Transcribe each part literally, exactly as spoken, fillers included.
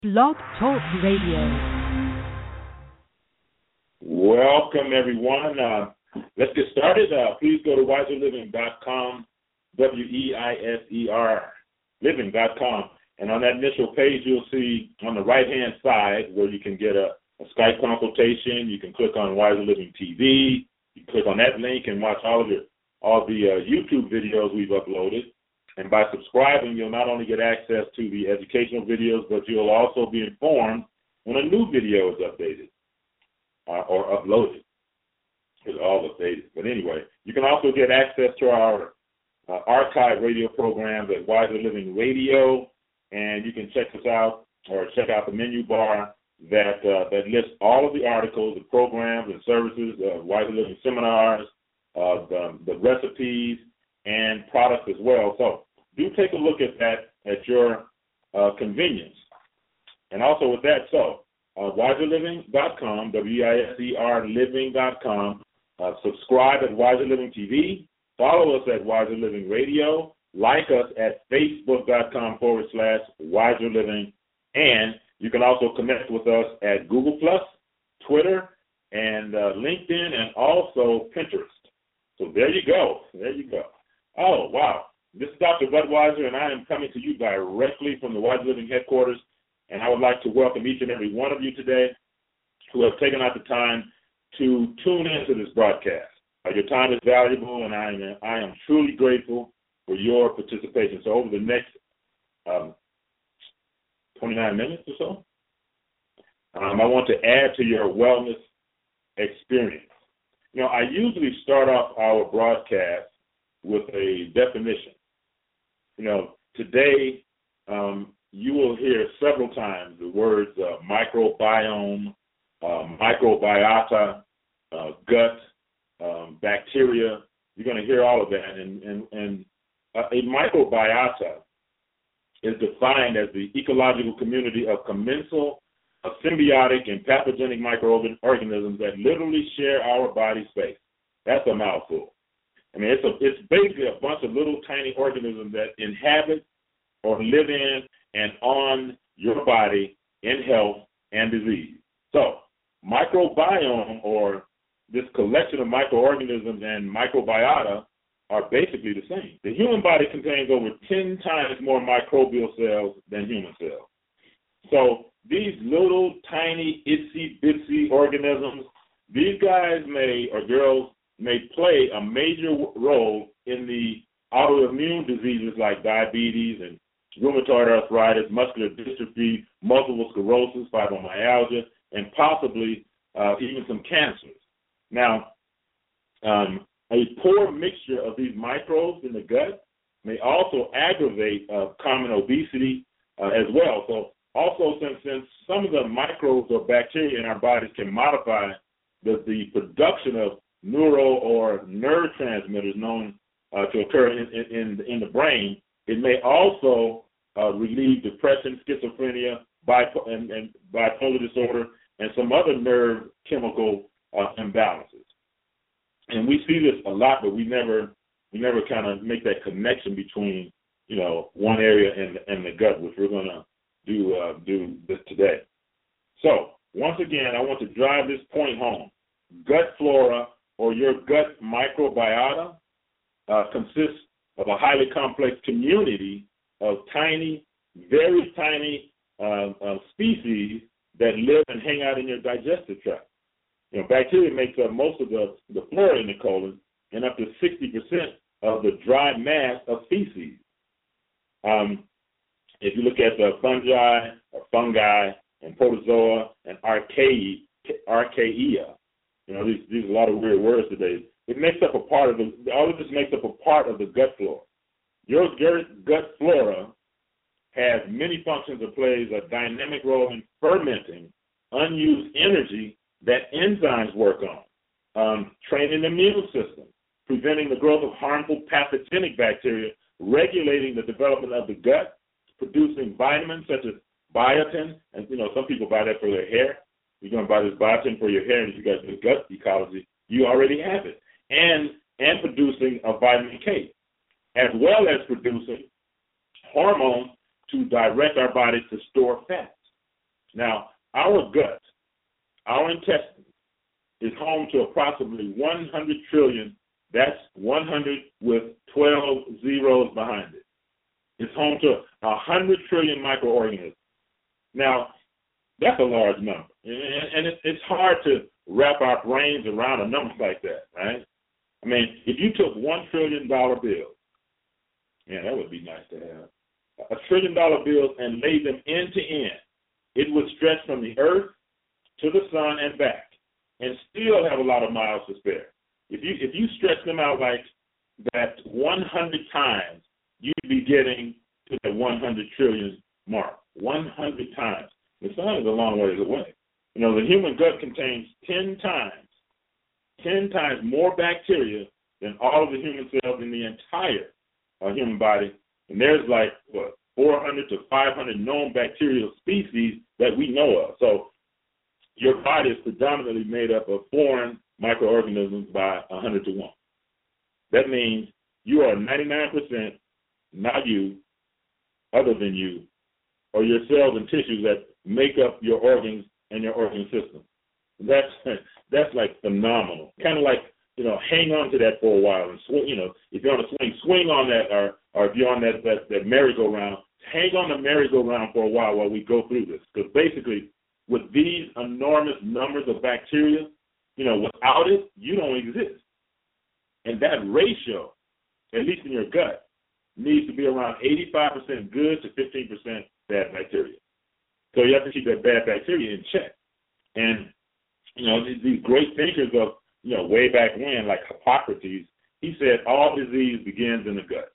Blog Talk Radio. Welcome, everyone. Uh, let's get started. Uh, please go to wiser living dot com, W E I S E R, living dot com. And on that initial page, you'll see on the right-hand side where you can get a, a Skype consultation. You can click on Wiser Living T V. You can click on that link and watch all of the, all the uh, YouTube videos we've uploaded. And by subscribing, you'll not only get access to the educational videos, but you'll also be informed when a new video is updated uh, or uploaded. It's all updated. But anyway, you can also get access to our uh, archive radio programs at Wiser Living Radio, and you can check us out or check out the menu bar that uh, that lists all of the articles, the programs and services, uh, Wiser Living seminars, uh, the, the recipes, and products as well. So do take a look at that at your uh, convenience. And also with that, so uh, wiser living dot com, W E I S E R living dot com. Uh, subscribe at Wiser Living T V. Follow us at Wiser Living Radio. Like us at facebook.com forward slash Wiser Living. And you can also connect with us at Google Plus, Twitter, and uh, LinkedIn, and also Pinterest. So there you go. There you go. Oh, wow. This is Doctor Budweiser, and I am coming to you directly from the Wiser Living headquarters, and I would like to welcome each and every one of you today who have taken out the time to tune into this broadcast. Uh, your time is valuable, and I am, I am truly grateful for your participation. So over the next um, twenty-nine minutes or so, um, I want to add to your wellness experience. You know, I usually start off our broadcast with a definition. You know, today um, you will hear several times the words uh, microbiome, uh, microbiota, uh, gut, um, bacteria. You're going to hear all of that. And, and, and uh, a microbiota is defined as the ecological community of commensal, uh, symbiotic, and pathogenic microorganisms that literally share our body space. That's a mouthful. I mean, it's a, it's basically a bunch of little tiny organisms that inhabit or live in and on your body in health and disease. So microbiome, or this collection of microorganisms, and microbiota are basically the same. The human body contains over ten times more microbial cells than human cells. So these little tiny itsy-bitsy organisms, these guys may, or girls, may play a major role in the autoimmune diseases like diabetes and rheumatoid arthritis, muscular dystrophy, multiple sclerosis, fibromyalgia, and possibly uh, even some cancers. Now, um, a poor mixture of these microbes in the gut may also aggravate uh, common obesity uh, as well. So also, since, since some of the microbes or bacteria in our bodies can modify the, the production of neuro or neurotransmitters known uh, to occur in, in, in the brain, it may also uh, relieve depression, schizophrenia, bipo- and, and bipolar disorder, and some other nerve chemical uh, imbalances. And we see this a lot, but we never we never kind of make that connection between, you know, one area and, and the gut, which we're going to do uh, do this today. So once again, I want to drive this point home. Gut flora, or your gut microbiota, uh, consists of a highly complex community of tiny, very tiny uh, uh, species that live and hang out in your digestive tract. You know, bacteria makes up most of the, the flora in the colon, and up to sixty percent of the dry mass of feces. Um, if you look at the fungi, or fungi, and protozoa, and archaea, archaea, you know, these, these are a lot of weird words today. It makes up a part of the, all of this makes up a part of the gut flora. Your, your gut flora has many functions and plays a dynamic role in fermenting unused energy that enzymes work on, um, training the immune system, preventing the growth of harmful pathogenic bacteria, regulating the development of the gut, producing vitamins such as biotin, and, you know, some people buy that for their hair. You're going to buy this biotin for your hair, and if you got good gut ecology, you already have it. And and producing a vitamin K, as well as producing hormones to direct our bodies to store fat. Now, our gut, our intestines, is home to approximately one hundred trillion. That's one hundred with twelve zeros behind it. It's home to one hundred trillion microorganisms. Now, that's a large number. And it's hard to wrap our brains around a number like that, right? I mean, if you took one trillion dollar bills, yeah, that would be nice to have, a trillion dollar bills and laid them end to end, it would stretch from the earth to the sun and back and still have a lot of miles to spare. If you if you stretch them out like that one hundred times, you'd be getting to the one hundred trillion mark, one hundred times. The sun is a long ways away. You know, the human gut contains ten times, ten times more bacteria than all of the human cells in the entire uh, human body. And there's like, what, four hundred to five hundred known bacterial species that we know of. So your body is predominantly made up of foreign microorganisms by one hundred to one. That means you are ninety-nine percent not you, other than you, or your cells and tissues that make up your organs and your organ system. That's that's like phenomenal. Kind of like, you know, hang on to that for a while and swing. You know, if you're on a swing, swing on that, or or if you're on that that, that merry-go-round, hang on the merry-go-round for a while while we go through this. Because basically, with these enormous numbers of bacteria, you know, without it, you don't exist. And that ratio, at least in your gut, needs to be around eighty-five percent good to fifteen percent bad bacteria. So you have to keep that bad bacteria in check. And, you know, these, these great thinkers of, you know, way back when, like Hippocrates, he said all disease begins in the gut.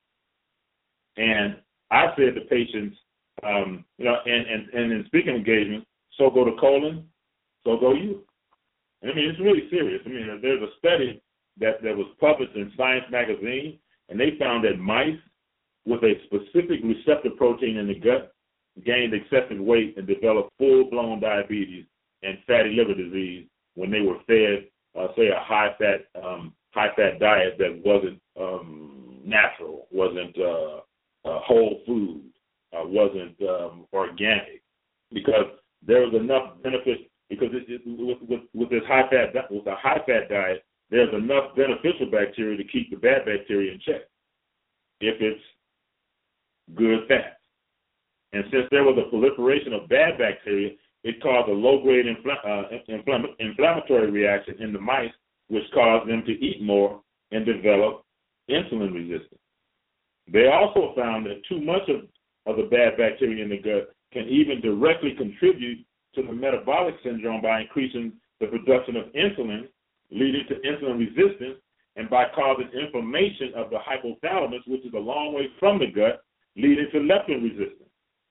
And I said to patients, um, you know, and, and, and in speaking engagements, so go the colon, so go you. I mean, it's really serious. I mean, there's a study that, that was published in Science magazine, and they found that mice with a specific receptor protein in the gut gained excessive weight and developed full-blown diabetes and fatty liver disease when they were fed, uh, say, a high-fat um, high-fat diet that wasn't um, natural, wasn't uh, uh, whole food, uh, wasn't um, organic, because there was enough benefit. Because it, it, with, with, with this high-fat with a high-fat diet, there's enough beneficial bacteria to keep the bad bacteria in check if it's good fat. And since there was a proliferation of bad bacteria, it caused a low-grade infl- uh, infl- inflammatory reaction in the mice, which caused them to eat more and develop insulin resistance. They also found that too much of, of the bad bacteria in the gut can even directly contribute to the metabolic syndrome by increasing the production of insulin, leading to insulin resistance, and by causing inflammation of the hypothalamus, which is a long way from the gut, leading to leptin resistance,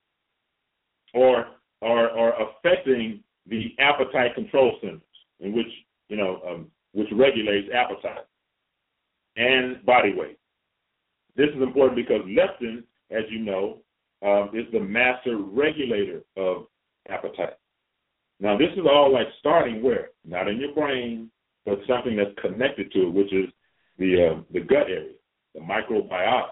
or or, or affecting the appetite control centers, in which you know um, which regulates appetite and body weight. This is important because leptin, as you know, um, is the master regulator of appetite. Now, this is all like starting where? Not in your brain, but something that's connected to it, which is the uh, the gut area, the microbiota.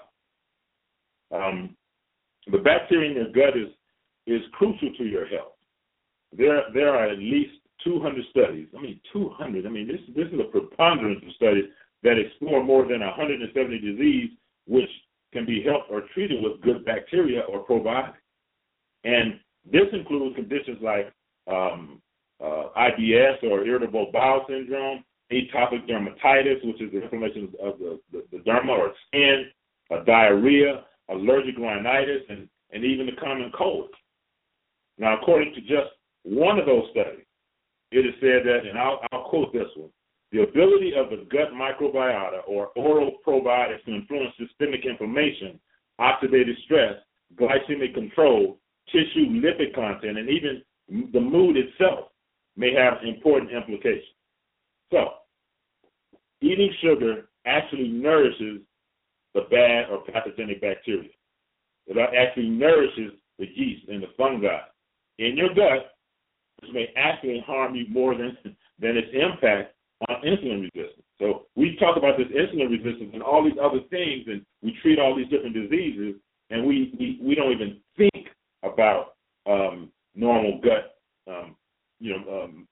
Um, the bacteria in your gut is is crucial to your health. There there are at least two hundred studies. I mean, two hundred. I mean, this this is a preponderance of studies that explore more than one hundred seventy diseases which can be helped or treated with good bacteria or probiotics. And this includes conditions like um, uh, I B S or irritable bowel syndrome, atopic dermatitis, which is the inflammation of the, the, the derma or skin, uh, diarrhea, allergic rhinitis, and, and even the common cold. Now, according to just one of those studies, it is said that, and I'll, I'll quote this one, the ability of the gut microbiota or oral probiotics to influence systemic inflammation, oxidative stress, glycemic control, tissue lipid content, and even the mood itself may have important implications. So, eating sugar actually nourishes the bad or pathogenic bacteria. It actually nourishes the yeast and the fungi in your gut, which may actually harm you more than, than its impact on insulin resistance. So we talk about this insulin resistance and all these other things, and we treat all these different diseases, and we, we, we don't even think about um, normal gut, um, you know, um,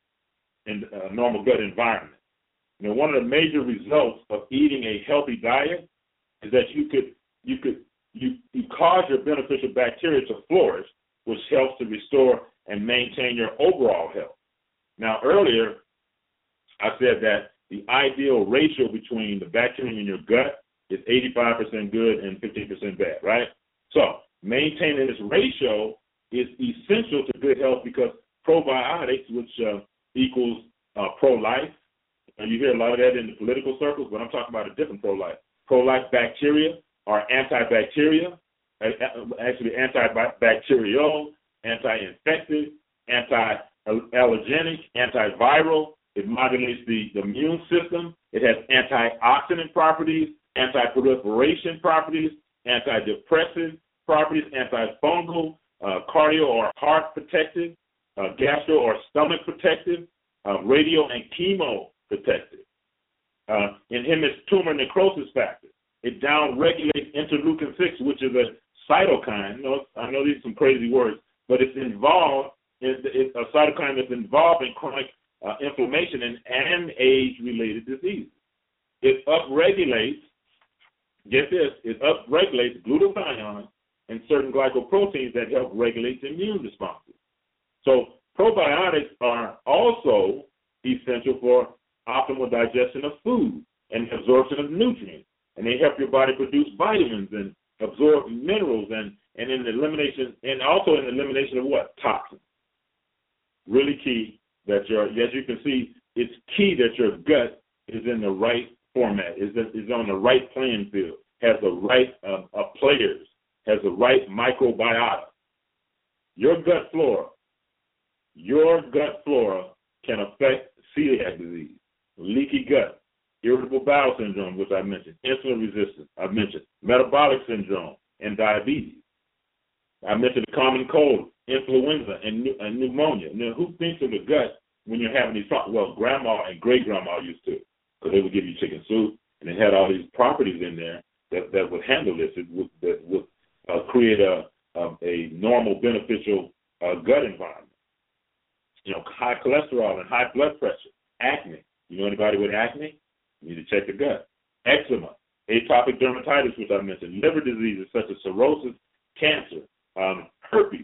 in uh, normal gut environment. You know, one of the major results of eating a healthy diet is that you could you could you you cause your beneficial bacteria to flourish, which helps to restore and maintain your overall health. Now, earlier I said that the ideal ratio between the bacteria in your gut is eighty-five percent good and fifteen percent bad, right? So maintaining this ratio is essential to good health because probiotics, which uh, equals uh, pro-life, and you hear a lot of that in the political circles, but I'm talking about a different pro-life. Pro-life bacteria are antibacterial, actually antibacterial, anti-infective, anti-allergenic, antiviral. It modulates the, the immune system. It has antioxidant properties, anti-proliferation properties, antidepressive properties, antifungal, uh, cardio or heart protective, uh, gastro or stomach protective, uh, radio and chemo protective. Uh, inhibits tumor necrosis factor. It downregulates interleukin six, which is a cytokine. You know, I know these are some crazy words, but it's involved. It's, it's a cytokine that's involved in chronic uh, inflammation and, and age-related diseases. It upregulates. Get this. It upregulates glutathione and certain glycoproteins that help regulate the immune responses. So probiotics are also essential for optimal digestion of food and absorption of nutrients. And they help your body produce vitamins and absorb minerals and, and in the elimination and also in the elimination of what? Toxins. Really key that your, as you can see, it's key that your gut is in the right format, is, is on the right playing field, has the right uh, uh, players, has the right microbiota. Your gut flora, your gut flora can affect celiac disease, leaky gut, irritable bowel syndrome, which I mentioned, insulin resistance, I mentioned metabolic syndrome, and diabetes. I mentioned the common cold, influenza, and, and pneumonia. Now, who thinks of the gut when you're having these problems? Well, grandma and great-grandma used to, because they would give you chicken soup, and it had all these properties in there that, that would handle this. It would, that would uh, create a, a, a normal, beneficial uh, gut environment. You know, high cholesterol and high blood pressure, acne. You know anybody with acne? You need to check the gut. Eczema, atopic dermatitis, which I mentioned, liver diseases such as cirrhosis, cancer, um, herpes,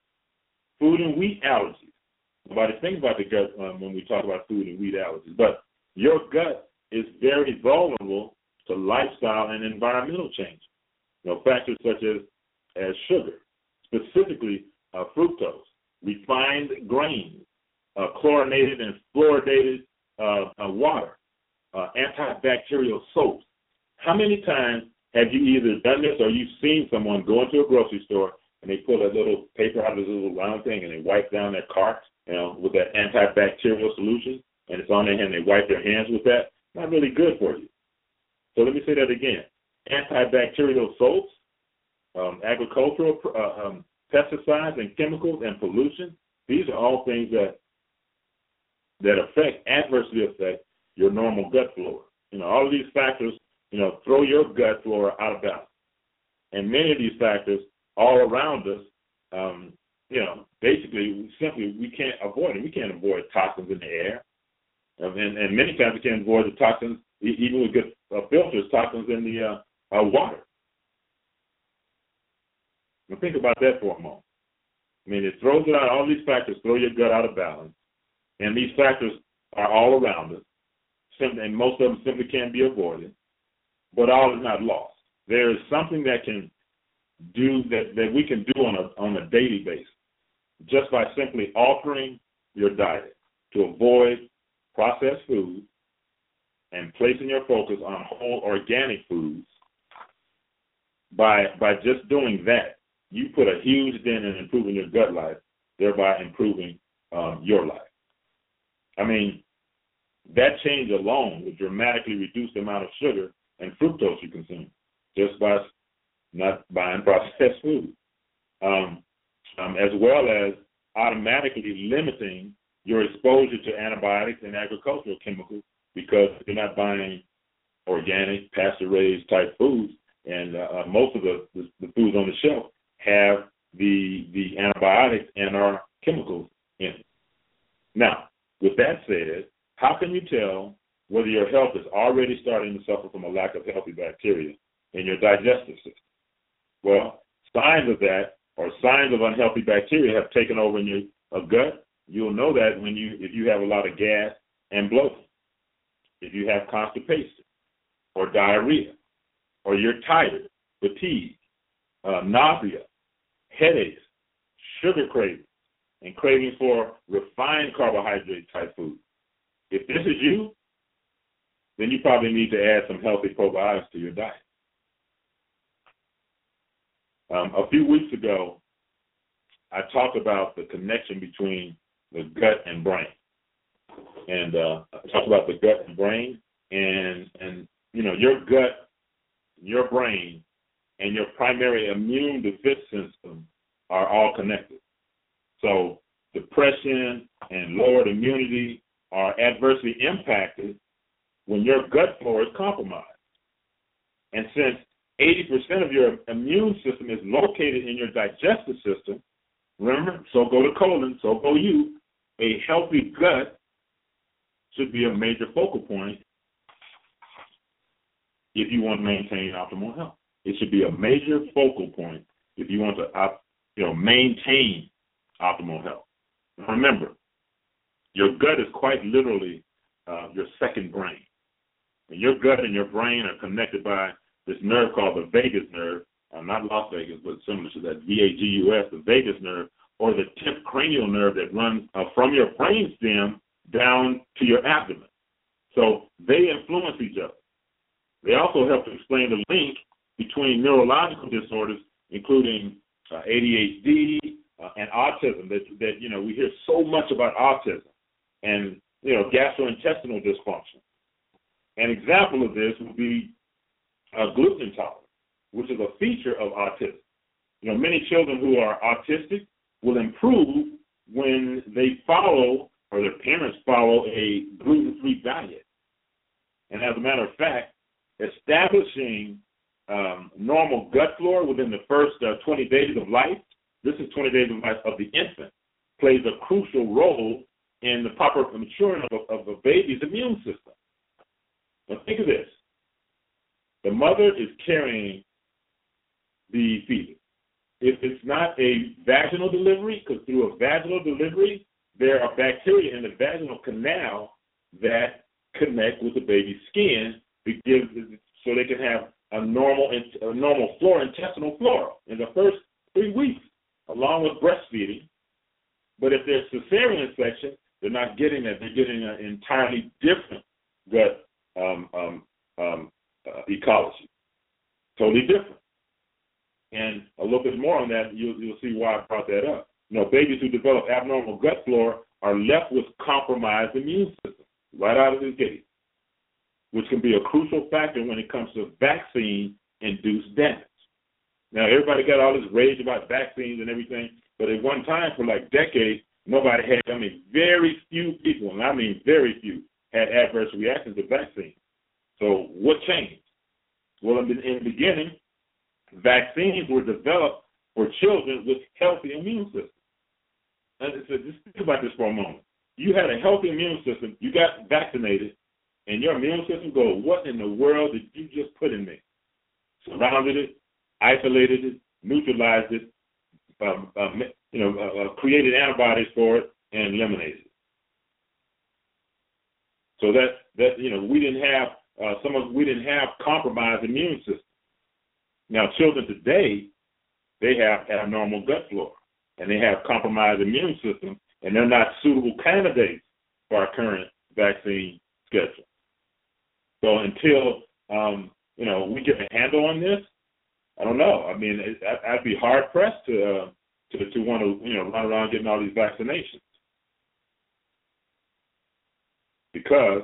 food and wheat allergies. Nobody thinks about the gut um, when we talk about food and wheat allergies, but your gut is very vulnerable to lifestyle and environmental change. You know, factors such as, as sugar, specifically uh, fructose, refined grains, uh, chlorinated and fluoridated uh, uh, water, uh, antibacterial soaps. How many times have you either done this or you've seen someone go into a grocery store and they pull a little paper out of this little round thing and they wipe down their cart, you know, with that antibacterial solution, and it's on their hand, they wipe their hands with that? Not really good for you. So let me say that again. Antibacterial soaps, um, agricultural uh, um, pesticides and chemicals and pollution, these are all things that that affect, adversely affect your normal gut flora. You know, all of these factors, you know, throw your gut flora out of balance. And many of these factors all around us, um, you know, basically, we simply, we can't avoid it. We can't avoid toxins in the air. And, and many times we can't avoid the toxins, even with good uh, filters, toxins in the uh, uh, water. Now think about that for a moment. I mean, it throws it out, all these factors throw your gut out of balance. And these factors are all around us. And most of them simply can't be avoided. But all is not lost. There is something that can do that, that we can do on a on a daily basis, just by simply altering your diet to avoid processed foods and placing your focus on whole organic foods. By by just doing that, you put a huge dent in improving your gut life, thereby improving um, your life. I mean, that change alone would dramatically reduce the amount of sugar and fructose you consume just by not buying processed food, um, um, as well as automatically limiting your exposure to antibiotics and agricultural chemicals because you're not buying organic, pasture-raised type foods, and uh, most of the, the, the foods on the shelf have the the antibiotics and our chemicals in it. Now, with that said, how can you tell whether your health is already starting to suffer from a lack of healthy bacteria in your digestive system? Well, signs of that or signs of unhealthy bacteria have taken over in your uh, gut. You'll know that when you if you have a lot of gas and bloating, if you have constipation or diarrhea, or you're tired, fatigue, uh, nausea, headaches, sugar cravings, and craving for refined carbohydrate type food. If this is you, then you probably need to add some healthy probiotics to your diet. Um, a few weeks ago, I talked about the connection between the gut and brain. And uh, I talked about the gut and brain, and, and you know, your gut, your brain, and your primary immune defense system are all connected. So depression and lowered immunity are adversely impacted when your gut flora is compromised. And since eighty percent of your immune system is located in your digestive system, remember, so go the colon, so go you, a healthy gut should be a major focal point if you want to maintain optimal health. It should be a major focal point if you want to, you know, maintain optimal health. Remember, your gut is quite literally uh, your second brain. And your gut and your brain are connected by this nerve called the vagus nerve, uh, not Las Vegas, but similar to that, V A G U S, the vagus nerve, or the tenth cranial nerve that runs uh, from your brain stem down to your abdomen. So they influence each other. They also help to explain the link between neurological disorders, including uh, A D H D uh, and autism. That, that you know we hear so much about autism and you know gastrointestinal dysfunction. An example of this would be uh, gluten intolerance, which is a feature of autism. You know, many children who are autistic will improve when they follow or their parents follow a gluten-free diet. And as a matter of fact, establishing um, normal gut flora within the first uh, twenty days of life, this is twenty days of life of the infant, plays a crucial role in the proper maturing of a, of a baby's immune system. Now think of this. The mother is carrying the fetus. If it's not a vaginal delivery, because through a vaginal delivery, there are bacteria in the vaginal canal that connect with the baby's skin to give, so they can have a normal a normal flora, intestinal flora in the first three weeks, along with breastfeeding. But if there's cesarean section, they're not getting that. They're getting an entirely different gut um, um, um, uh, ecology, totally different. And a little bit more on that, you'll, you'll see why I brought that up. You know, babies who develop abnormal gut flora are left with compromised immune system right out of the gate, which can be a crucial factor when it comes to vaccine-induced damage. Now, everybody got all this rage about vaccines and everything, but at one time for like decades, nobody had, I mean, very few people, and I mean very few, had adverse reactions to vaccines. So what changed? Well, in the, in the beginning, vaccines were developed for children with healthy immune systems. And so just think about this for a moment. You had a healthy immune system, you got vaccinated, and your immune system goes, what in the world did you just put in me? Surrounded it, isolated it, neutralized it, um, um, you know, uh, uh, created antibodies for it, and eliminated it. So that that you know, we didn't have uh, some of we didn't have compromised immune systems. Now, children today, they have abnormal gut flora, and they have compromised immune system, and they're not suitable candidates for our current vaccine schedule. So until um, you know we get a handle on this, I don't know. I mean, it, I'd be hard pressed to uh, to to want to you know run around getting all these vaccinations, because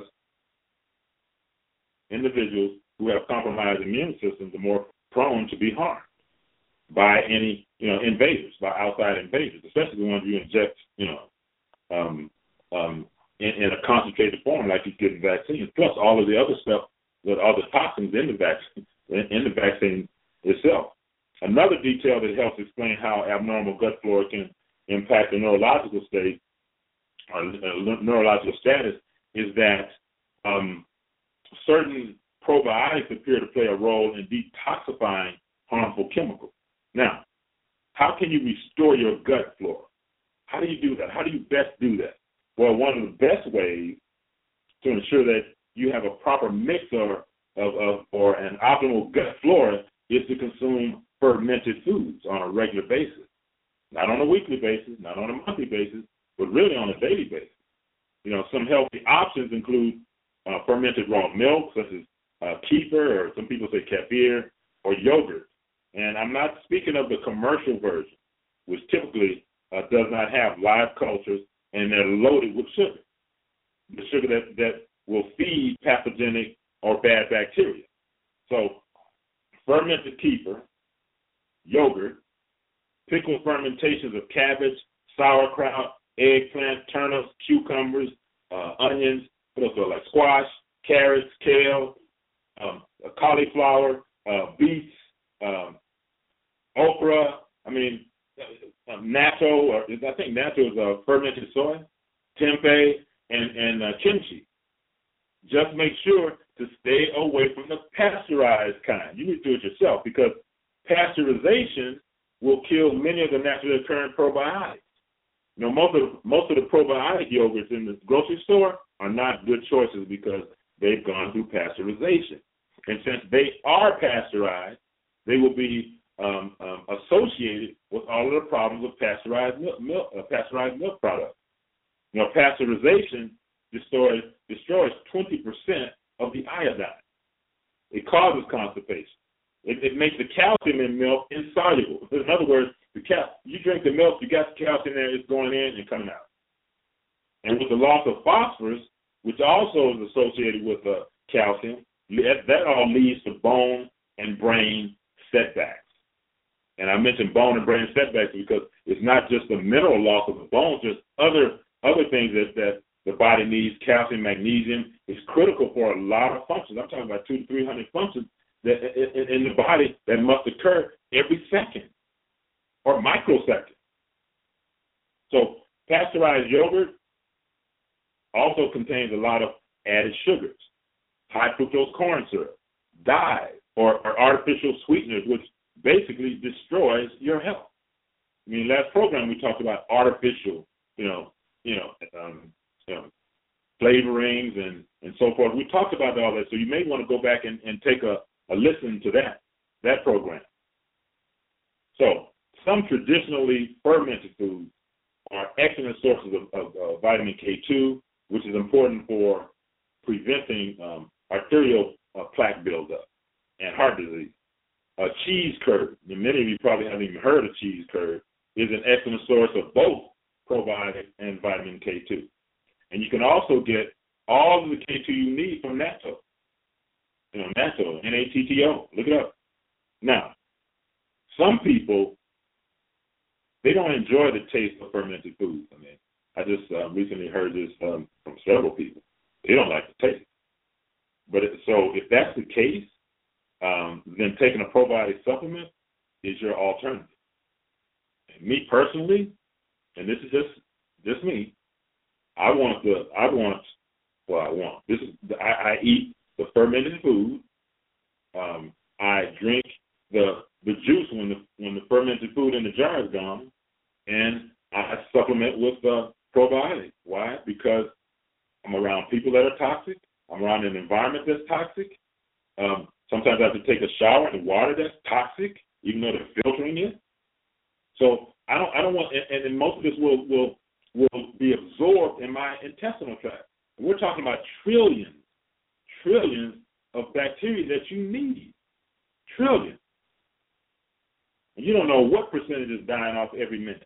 individuals who have compromised immune systems are more prone to be harmed by any you know invaders, by outside invaders, especially the ones you inject you know um, um, in, in a concentrated form like you get in vaccines. Plus all of the other stuff, that all the toxins in the vaccine in, in the vaccine itself. another detail that helps explain how abnormal gut flora can impact the neurological state or uh, neurological status is that um, certain probiotics appear to play a role in detoxifying harmful chemicals. Now, how can you restore your gut flora? How do you do that? How do you best do that? Well, one of the best ways to ensure that you have a proper mix or, of, of, or an optimal gut flora is to consume fermented foods on a regular basis. Not on a weekly basis, not on a monthly basis, but really on a daily basis. You know, some healthy options include uh, fermented raw milk, such as uh, kefir, or some people say kefir, or yogurt. And I'm not speaking of the commercial version, which typically uh, does not have live cultures, and they're loaded with sugar, the sugar that, that will feed pathogenic or bad bacteria. So fermented kefir, yogurt, pickled fermentations of cabbage, sauerkraut, eggplant, turnips, cucumbers, uh, onions, what else, like squash, carrots, kale, um, cauliflower, uh, beets, um, okra, I mean, uh, natto, or I think natto is uh, fermented soy, tempeh, and, and uh, kimchi. Just make sure to stay away from the pasteurized kind. You need to do it yourself because pasteurization will kill many of the naturally occurring probiotics. You know, most of most of the probiotic yogurts in the grocery store are not good choices because they've gone through pasteurization. And since they are pasteurized, they will be um, um, associated with all of the problems of pasteurized milk, milk uh, pasteurized milk products. You know, pasteurization destroys destroys twenty percent of the iodine. It causes constipation. It, it makes the calcium in milk insoluble. In other words, the cal- you drink the milk, you got the calcium there, it's going in and coming out. And with the loss of phosphorus, which also is associated with uh, calcium, that, that all leads to bone and brain setbacks. And I mentioned bone and brain setbacks because it's not just the mineral loss of the bones, there's other other things that, that the body needs. Calcium, magnesium is critical for a lot of functions. I'm talking about two to three hundred functions that in, in the body that must occur every second or microsecond. So pasteurized yogurt also contains a lot of added sugars, high fructose corn syrup, dyes, or, or artificial sweeteners, which basically destroys your health. I mean, last program we talked about artificial, you know, you know, um, you know, flavorings and, and so forth. We talked about all that, so you may want to go back and, and take a, a listen to that, that program. So some traditionally fermented foods are excellent sources of, of uh, vitamin K two, which is important for preventing um, arterial uh, plaque buildup and heart disease. Uh, cheese curd, and many of you probably haven't even heard of cheese curd, is an excellent source of both probiotic and vitamin K two. And you can also get all of the K two you need from natto. You know, natto, N A T T O, look it up. Now, some people, they don't enjoy the taste of fermented foods. I mean, I just uh, recently heard this um, from several people. They don't like the taste. But it, so if that's the case, um, then taking a probiotic supplement is your alternative. And me personally, and this is just just me, I want the I want well I want this is I, I eat the fermented food. Um, I drink the the juice when the when the fermented food in the jar is gone, and I supplement with the probiotic. Why? Because I'm around people that are toxic. I'm around an environment that's toxic. Um, sometimes I have to take a shower in water that's toxic, even though they're filtering it. So I don't I don't want and, and most of this will will will be absorbed in my intestinal tract. And we're talking about trillions, trillions of bacteria that you need. Trillions. And you don't know what percentage is dying off every minute.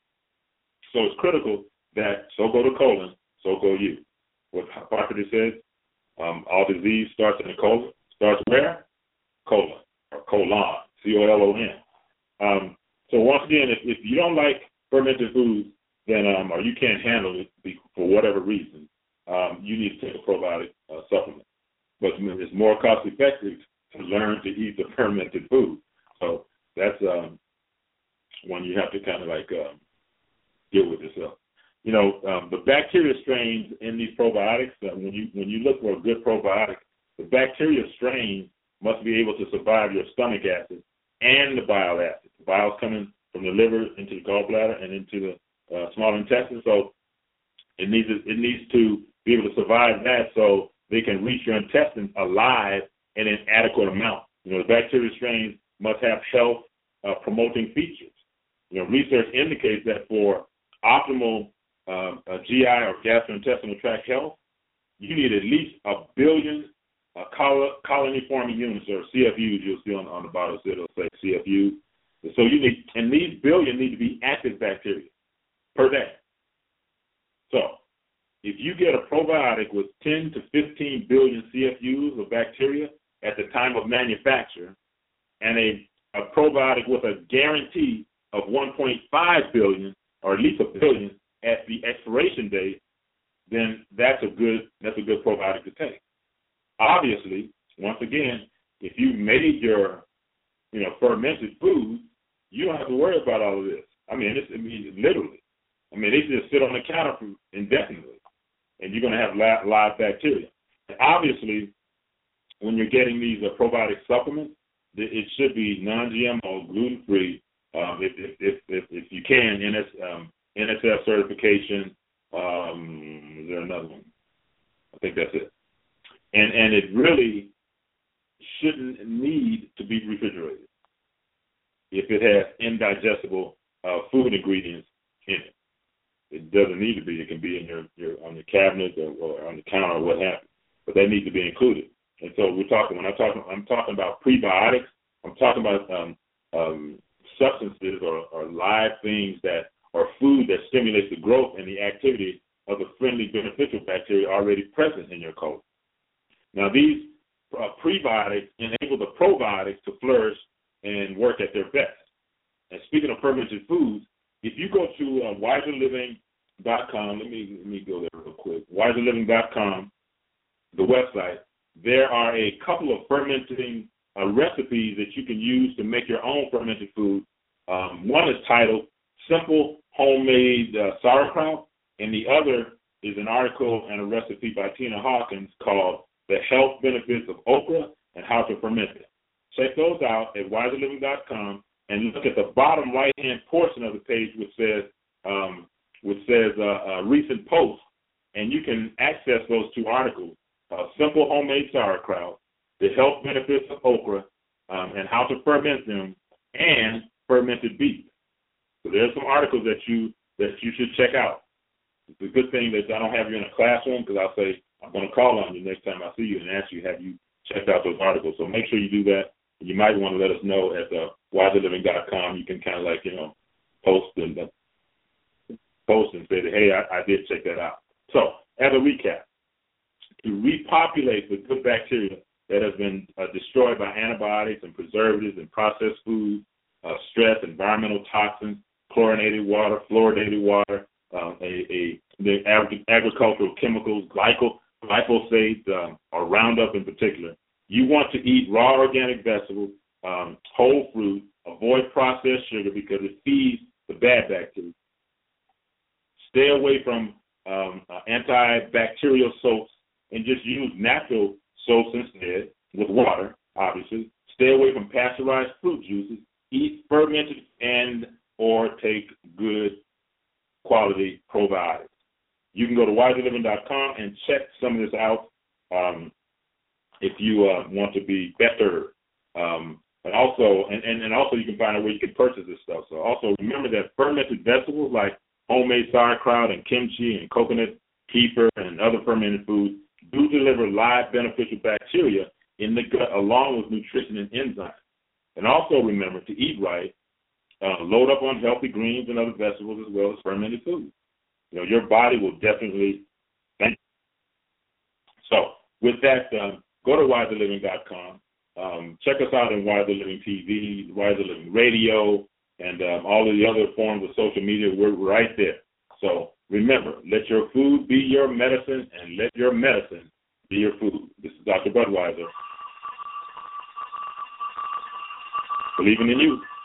So it's critical that so go the colon, so go you. What Hippocrates says, um, all disease starts in the colon. Starts where? Colon, or colon, C O L O N. Um, so once again, if, if you don't like fermented foods, then um, or you can't handle it for whatever reason, um, you need to take a probiotic uh, supplement. But it's more cost effective to learn to eat the fermented food. So that's um, one you have to kind of like um, deal with yourself. You know, um, the bacteria strains in these probiotics, uh, when you when you look for a good probiotic, the bacteria strain must be able to survive your stomach acid and the bile acid. The bile is coming from the liver into the gallbladder and into the uh, small intestine, so it needs it needs to be able to survive that so they can reach your intestines alive in an adequate amount. You know, the bacteria strains must have health uh, promoting features. You know, research indicates that for optimal uh, uh, G I or gastrointestinal tract health, you need at least a billion uh, colony-forming units, or C F Us. You'll see on, on the bottle, it'll say C F U. So you need, and these billion need to be active bacteria per day. So if you get a probiotic with ten to fifteen billion C F Us of bacteria at the time of manufacture, and a, a probiotic with a guarantee of one point five billion, or at least a billion, at the expiration date, then that's a good that's a good probiotic to take. Obviously, once again, if you made your you know fermented food, you don't have to worry about all of this. I mean, it's, I mean literally. I mean, they just sit on the counter for indefinitely, and you're going to have live, live bacteria. And obviously, when you're getting these uh, probiotic supplements, it should be non-G M O, gluten-free, um, if, if, if, if, if you can, N S, um, N S F certification. Um, is there another one? I think that's it. And and it really shouldn't need to be refrigerated if it has indigestible uh, food ingredients in it. It doesn't need to be. It can be in your, your on your cabinet or, or on the counter or what have you. But they need to be included. And so we're talking when I talk I'm talking about prebiotics. I'm talking about um, um, substances or, or live things that are food that stimulates the growth and the activity of the friendly beneficial bacteria already present in your colon. Now these uh, prebiotics enable the probiotics to flourish and work at their best. And speaking of fermented foods, if you go to uh, wiser living dot com, let me let me go there real quick. wiser living dot com, the website. There are a couple of fermenting uh, recipes that you can use to make your own fermented food. Um, one is titled "Simple Homemade uh, Sauerkraut," and the other is an article and a recipe by Tina Hawkins called "The Health Benefits of Okra and How to Ferment It." Check those out at wiser living dot com. And look at the bottom right-hand portion of the page, which says um, which says uh, uh, recent posts, and you can access those two articles: uh, "Simple Homemade Sauerkraut," "The Health Benefits of Okra, um, and How to Ferment Them," and "Fermented Beef." So there's some articles that you that you should check out. It's a good thing that I don't have you in a classroom, because I'll say I'm going to call on you next time I see you and ask you, have you checked out those articles? So make sure you do that. You might want to let us know at uh, wiser living dot com. You can kind of like, you know, post and uh, post and say that, hey, I, I did check that out. So as a recap, to repopulate the good bacteria that has been uh, destroyed by antibiotics and preservatives and processed foods, uh, stress, environmental toxins, chlorinated water, fluoridated water, um, a, a the ag- agricultural chemicals, glycol, glyphosate, um, or Roundup in particular. You want to eat raw organic vegetables, um, whole fruit, avoid processed sugar because it feeds the bad bacteria. Stay away from um, uh, antibacterial soaps and just use natural soaps instead with water, obviously. Stay away from pasteurized fruit juices. Eat fermented and or take good quality probiotics. You can go to wiser living dot com and check some of this out. Um, if you uh, want to be better. Um, and also and, and, and also you can find out where you can purchase this stuff. So also remember that fermented vegetables like homemade sauerkraut and kimchi and coconut kefir and other fermented foods do deliver live beneficial bacteria in the gut along with nutrition and enzymes. And also remember to eat right, uh, load up on healthy greens and other vegetables as well as fermented foods. You know, your body will definitely thank you. So with that, um, go to wiser living dot com. Um, check us out on Wiser Living T V, Wiser Living Radio, and um, all of the other forms of social media. We're right there. So remember, let your food be your medicine, and let your medicine be your food. This is Doctor Budweiser. Believing in you.